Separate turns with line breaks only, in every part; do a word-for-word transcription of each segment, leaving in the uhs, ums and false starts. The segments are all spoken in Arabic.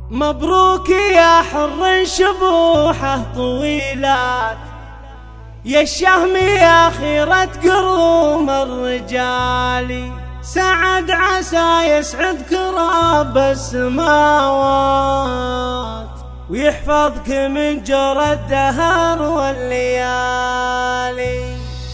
مبروك يا حر شبوحه طويلات، يا الشهم يا خيرة قروم الرجال. سعد عسى يسعدك رب السماوات، ويحفظك من جرى الدهر والليالي.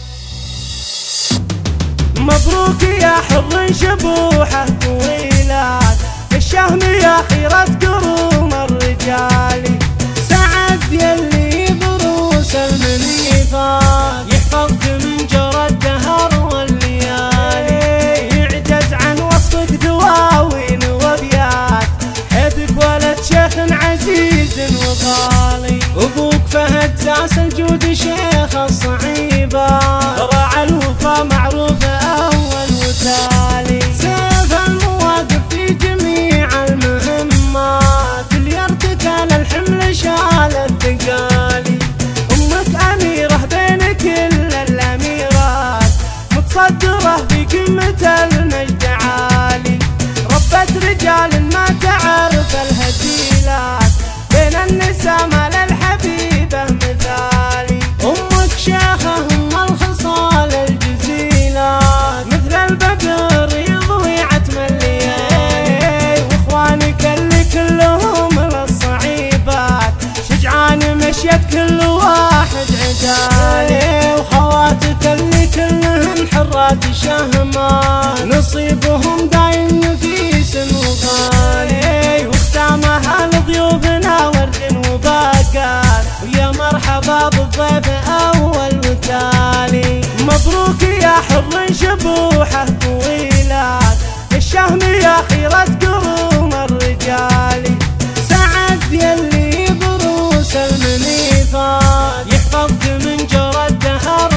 مبروك يا حر شبوحه طويلات، يا الشهم يا خيرة قروم الرجال. سعد يلي بروس المنيفات، يحفظك من جرى الدهر والليالي. يعجز عن وصفك دواوين وابيات، حيثك ولد شيخ عزيز وغالي. ابوك فهد ساس الجود شيخ الصعيبات، راعى الوفا معروف اول وتالي. سيف المواقف في جميع المهمات، اللي ارتكل الحمل شال الثقالي. امك اميره بين كل الاميرات، متصدره في قمه المجد عالي. ربت رجال ما تعرف الهزيلات، بين النساء ما للحبيبه مثالي. امك شيخه ام الخصال الجزيلات، مثل البدر يضوي عتم الليالي. واخوانك اللي كلهم للصعيبات، شجعان مشيت كل واحد عدالي. وخواتك اللي كلهن حرات شهمان، نصيبهم دايم نفيس وغالي. واختامها لضيوفنا ورد وباقات، ويا مرحبا بالضيف اول وتالي. مبروك يا حر شبوحه طويلات، يا الشهم يا خيرة قروم الرجال. سعد يلي بروس المنيفات، يحفظك من جرى الدهر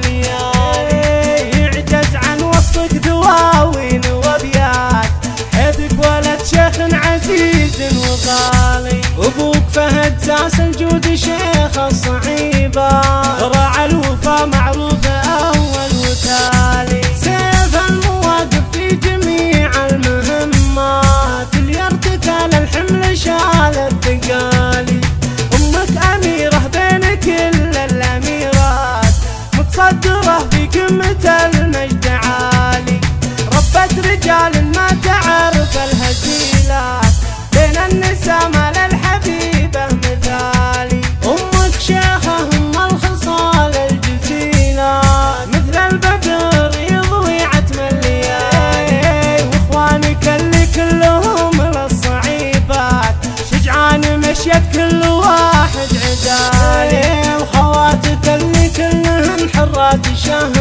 والليالي. يعجز عن وصفك دواوين وابيات، حيثك ولد شيخ عزيز وغالي. ابوك فهد ساس الجود شيخ الصعيبات، راعى الوفا معروف اول وتالي. سيف المواقف في جميع المهمات، اللي ارتكل الحمل شال الثقالي. امك اميره بين كل الاميرات، متصدره في قمه المجد عالي. ربت رجال ما تعرف الهزيلات، بين النساء ما للحبيبه مثالي. امك شيخه ام الخصال الجزيلات، مثل البدر يضوي عتم الليالي. واخوانك اللي كلهم للصعيبات، شجعان مشيت كل واحد عدالي. وخواتك اللي كلهن حرات شهر